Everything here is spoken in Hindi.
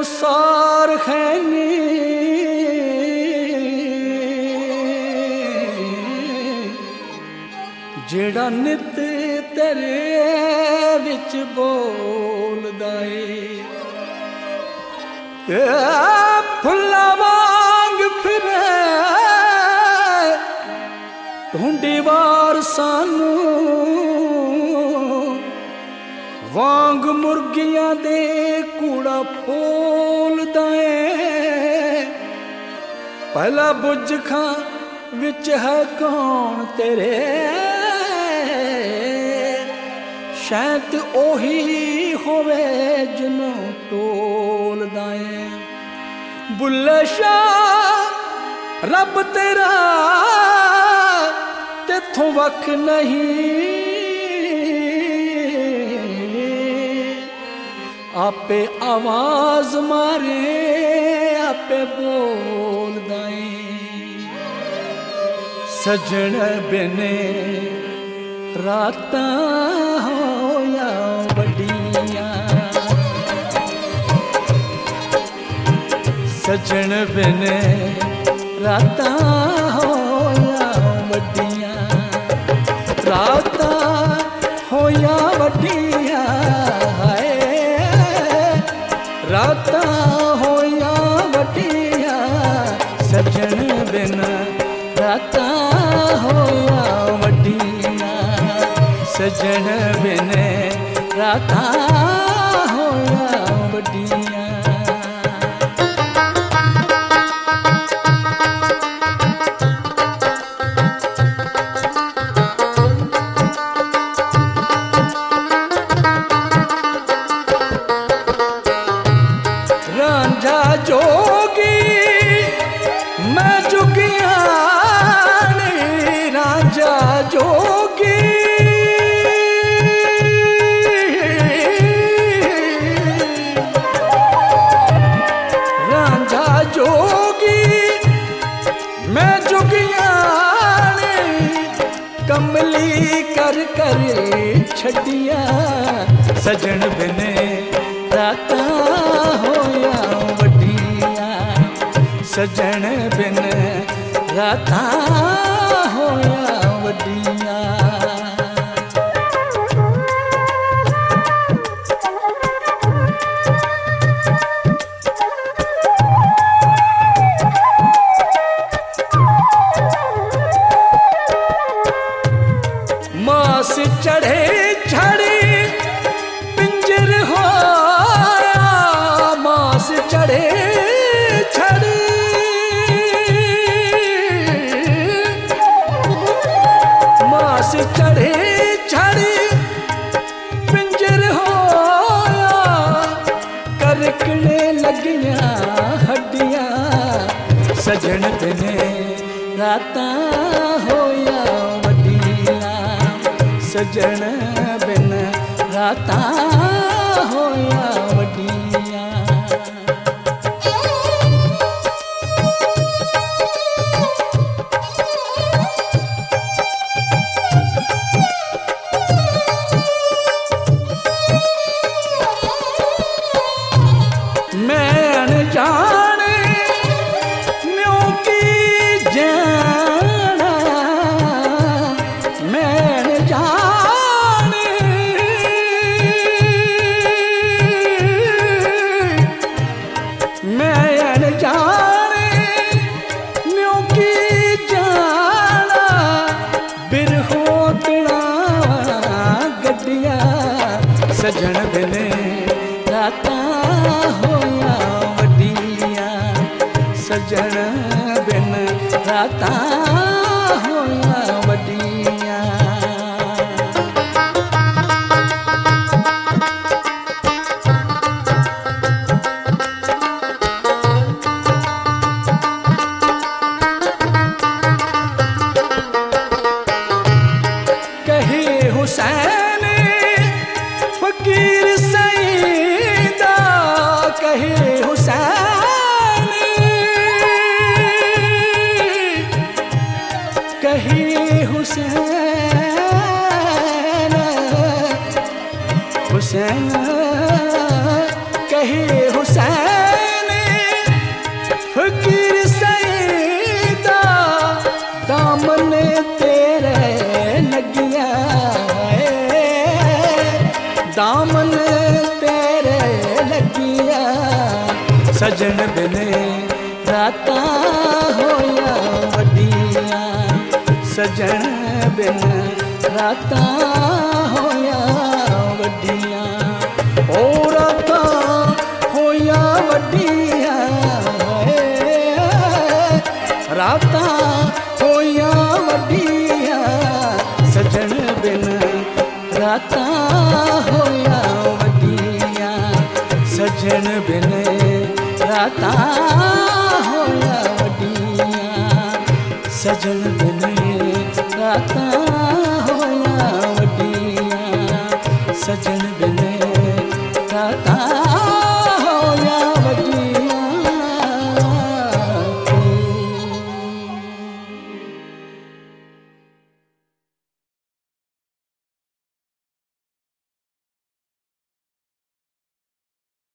सार खैनी जेड़ा नित तेरे विच बोलदा ए फुल्ला वांग फिरे ढूंढी वार सानू वांग मुर्गियां दे कूड़ा फोलदा पहला बुझ खां विच है कौन तेरे शायद ओही होवे जिन्हों टोलदा बुल्ले शाह रब तेरा तेथों वख नहीं आपे आवाज मारे आपे बोलदा सजन बिने रातां होया वड्डियां सजन बिने रातां होया वड्डियां रातां होया वड्डियां हाय रातां होया वड्डियां सजन बिन रातां होया वड्डियां सजन बिन रातां होया वड्डियां रांझा जोगी मैं जुगिया रांझा जोगी रांझा जोगी मैं जुगिया कमली कर कर छड़िया सजन बिने रातां होया वड्डियां सजन बिन रातां होया वड्डियां मास चढ़े झड़ी पिंजर होया मास चढ़े छड़ी मास चढ़े छड़ी पिंजर होया करकने लगियां हड्डियां सजन बिने रातां होया वड्डियां सजन बिन रातां होया वड्डियां मैं अनजाने न्यों की जाना मैं अनजाने मैं अनजाने न्यों की जाना बिरहोतड़ा गड्डियां सजन बिने रातां होया वड्डियां सजन बिन रातां होया वड्डियां कहे हुसैन फकीर सईदा कहे हुसैन दामन तेरे लगिया सजन बिन रातां होया वड्डिया सजन बिन रातां होया वड्डिया ओ रातां होया वड्डिया रातां होया वड्डिया सजन बिन रातां होया वड्डिया सजन बिन रातां होया वड्डिया सजन बिन रातां होया वड्डिया सजन बिन